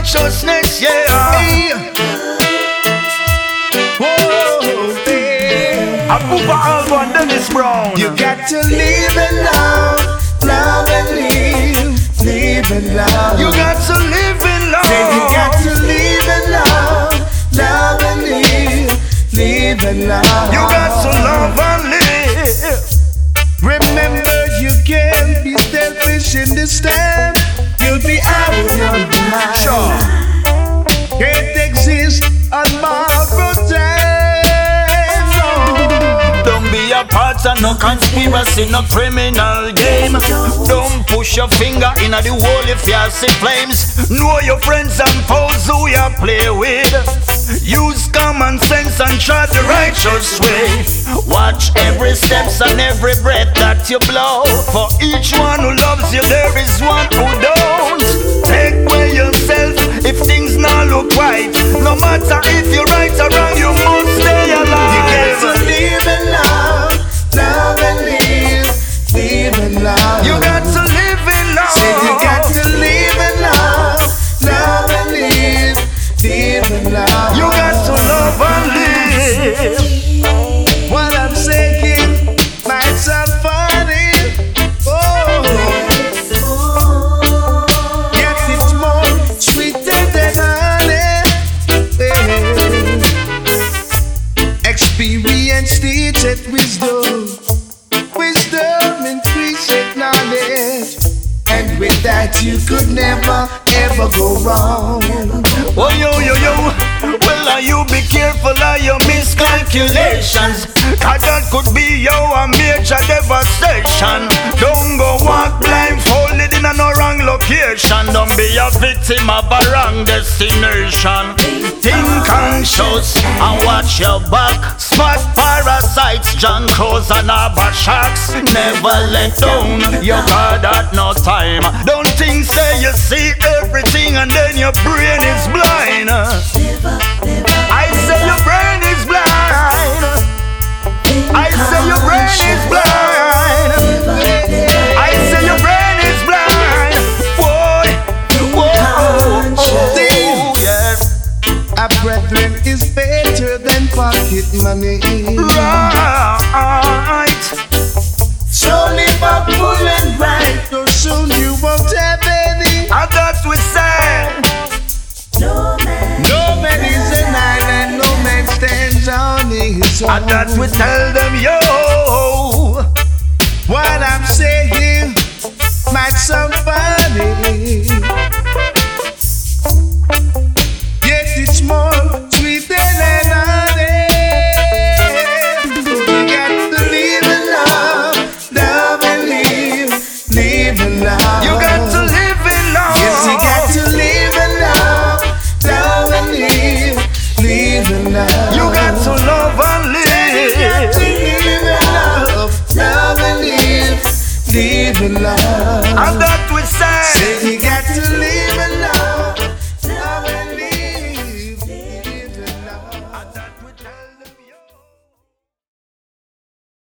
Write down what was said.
righteousness, yeah. Hey. Whoa, hey. Apupa Alba and Dennis Brown. You got to live in love, love and live in love. You got to live in love. Say you got to live in love, love and live in love. You got to love and live. Remember, you can't be selfish in this time. You'll be out of your mind. Sure. Can't exist on borrowed time. No. Don't be a part of no conspiracy, no criminal game. Don't push your finger in the hole if you see flames. Know your friends and foes who you play with. Use common sense and tread the righteous way. Watch every steps and every breath that you blow. For each one who loves you, there is one who don't. Take away yourself if things not look right. No matter if you're right or wrong, you must stay alive. You got to live in love, love and live in love. You got to live in love. Say you got to live in love, love and live in love. You got to love and live. What I'm saying might sound funny. Oh, yes, it's more sweeter than honey. Yeah. Experience teacheth wisdom, wisdom increaseth knowledge, and with that you could never ever go wrong. Oh, yo. Well, you be careful of your miscalculations, cause that could be your major devastation. Don't go walk blindfolded in a no wrong location. Don't be a victim of a wrong destination. Think conscious and watch your back. Spot parasites, junk crows and harbor sharks. Never let down your guard at no time. Don't think say you see everything and then your brain is blind. I say your brain is blind. I say your brain is blind. I say your brain is blind. Boy, yes. A brethren is better than pocket money. Right. So live up full and right, or soon you won't have any. And that's we say. No man is an island, no man stands on his own. And that's we tell them, yo. What I'm saying might sound funny, yet it's more sweet than honey. You got to live in love, love and live in love. You got to live in love. Yes, you got to live in love, love and live in love. You got to love and live. You got to live in love, love and live in love. And that we say. Say you